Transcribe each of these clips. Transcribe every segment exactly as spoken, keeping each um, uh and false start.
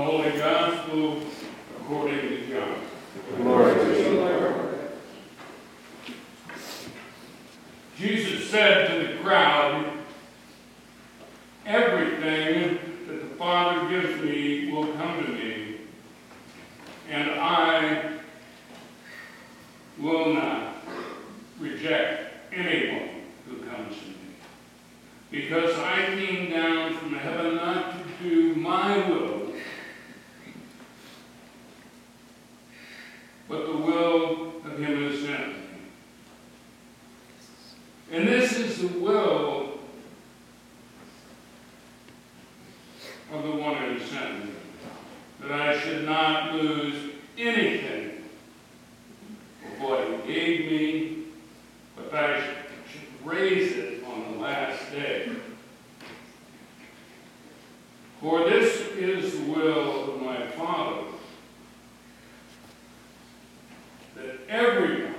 Holy Gospel according to John. Glory to you, Lord. Jesus said to the crowd, "Everything that the Father gives me will come to me, and I will not reject anyone who comes to me. Because I came down from heaven not to do my will, but the will of him who sent me. And this is the will of the one who sent me, that I should not lose anything of what he gave me, but that I should raise it on the last day. For this is the will of my Father, that everyone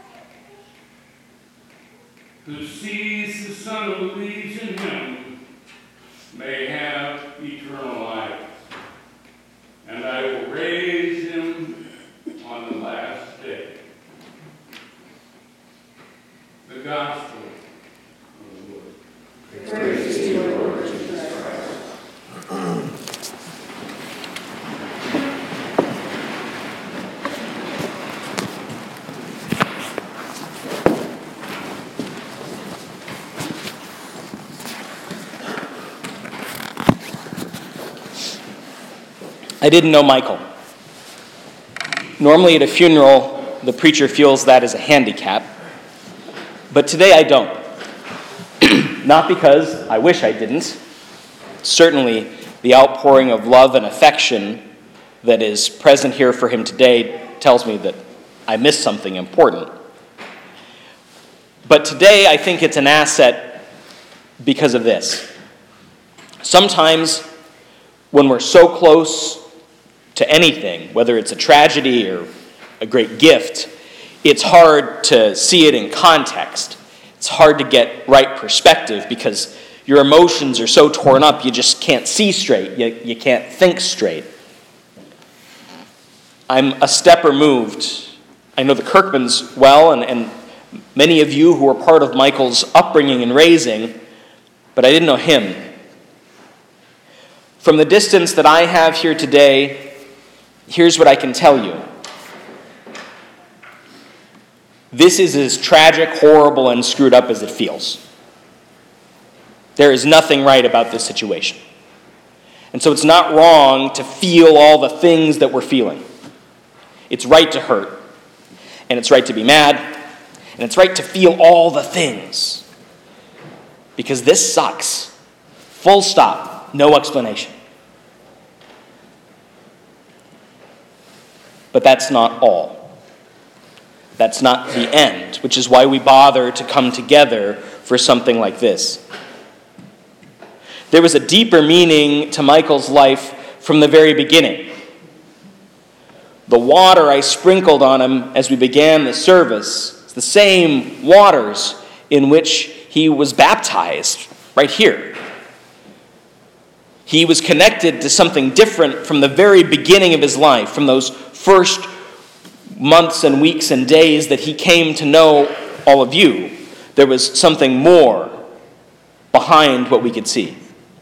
who sees the Son and believes in him may have eternal life, and I will raise him on the last day." The Gospel of the Lord. Praise to you, Lord Jesus Christ. I didn't know Michael. Normally at a funeral, the preacher feels that as a handicap, but today I don't. Not because I wish I didn't. Certainly, the outpouring of love and affection that is present here for him today tells me that I missed something important. But today, I think it's an asset because of this. Sometimes, when we're so close to anything, whether it's a tragedy or a great gift, it's hard to see it in context. It's hard to get right perspective because your emotions are so torn up you just can't see straight. You, you can't think straight. I'm a step removed. I know the Kirkmans well, and, and many of you who were part of Michael's upbringing and raising, but I didn't know him. From the distance that I have here today, here's what I can tell you. This is as tragic, horrible, and screwed up as it feels. There is nothing right about this situation. And so it's not wrong to feel all the things that we're feeling. It's right to hurt, and it's right to be mad, and it's right to feel all the things. Because this sucks. Full stop. No explanation. But that's not all. That's not the end, which is why we bother to come together for something like this. There was a deeper meaning to Michael's life from the very beginning. The water I sprinkled on him as we began the service is the same waters in which he was baptized, right here. He was connected to something different from the very beginning of his life, from those first months and weeks and days that he came to know all of you. There was something more behind what we could see.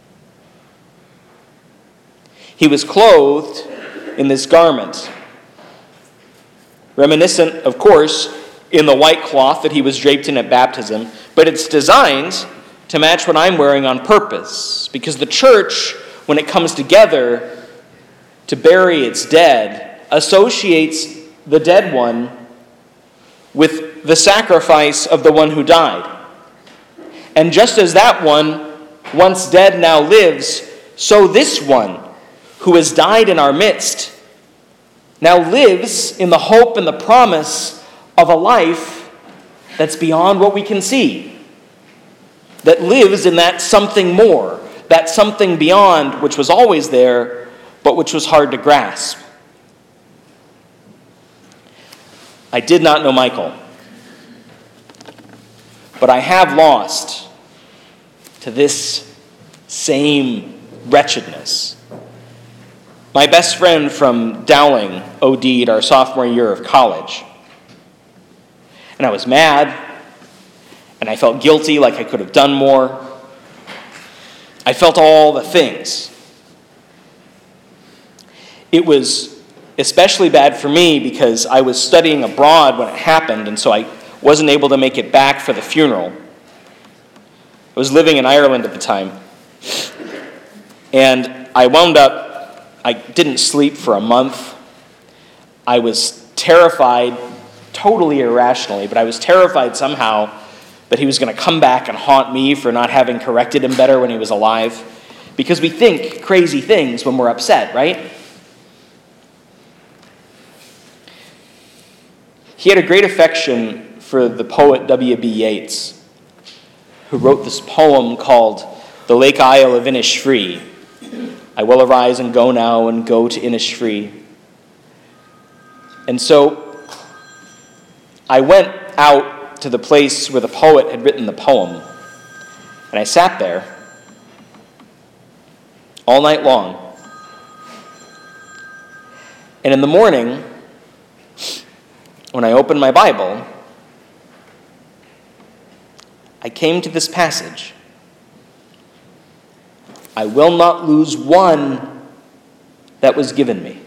He was clothed in this garment, reminiscent, of course, in the white cloth that he was draped in at baptism, but it's designed to match what I'm wearing on purpose, because the church, when it comes together to bury its dead, associates the dead one with the sacrifice of the one who died. And just as that one, once dead, now lives, so this one, who has died in our midst, now lives in the hope and the promise of a life that's beyond what we can see, that lives in that something more, that something beyond which was always there, but which was hard to grasp. I did not know Michael, but I have lost to this same wretchedness My best friend from Dowling O D'd our sophomore year of college. And I was mad, and I felt guilty, like I could have done more. I felt all the things. It was especially bad for me because I was studying abroad when it happened, and so I wasn't able to make it back for the funeral. I was living in Ireland at the time, and I wound up, I didn't sleep for a month. I was terrified, totally irrationally, but I was terrified somehow that he was going to come back and haunt me for not having corrected him better when he was alive, because we think crazy things when we're upset, right? He had a great affection for the poet W B Yeats, who wrote this poem called The Lake Isle of Innisfree. I will arise and go now and go to Innisfree. And so I went out to the place where the poet had written the poem, and I sat there all night long. And in the morning, when I opened my Bible, I came to this passage. I will not lose one that was given me,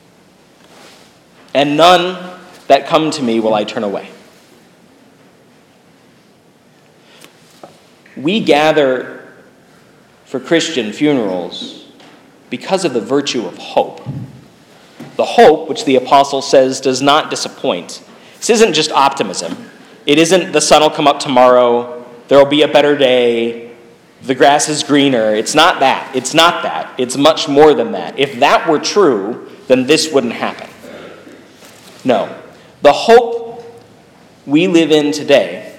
and none that come to me will I turn away. We gather for Christian funerals because of the virtue of hope. The hope, which the apostle says does not disappoint. This isn't just optimism. It isn't the sun will come up tomorrow, there will be a better day, the grass is greener. It's not that. It's not that. It's much more than that. If that were true, then this wouldn't happen. No. The hope we live in today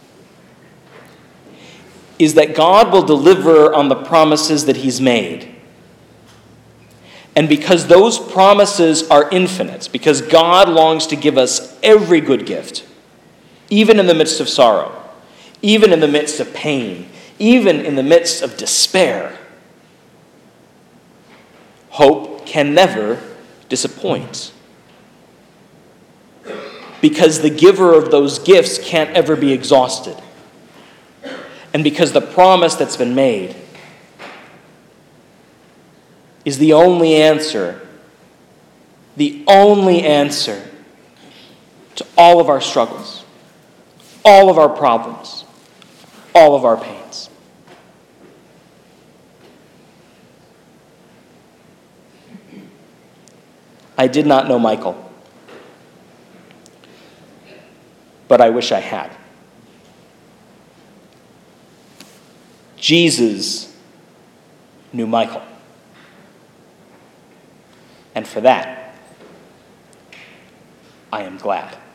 is that God will deliver on the promises that he's made. And because those promises are infinite, because God longs to give us every good gift, even in the midst of sorrow, even in the midst of pain, even in the midst of despair, hope can never disappoint. Because the giver of those gifts can't ever be exhausted. And because the promise that's been made is the only answer, the only answer to all of our struggles, all of our problems, all of our pains. I did not know Michael, but I wish I had. Jesus knew Michael. And for that, I am glad.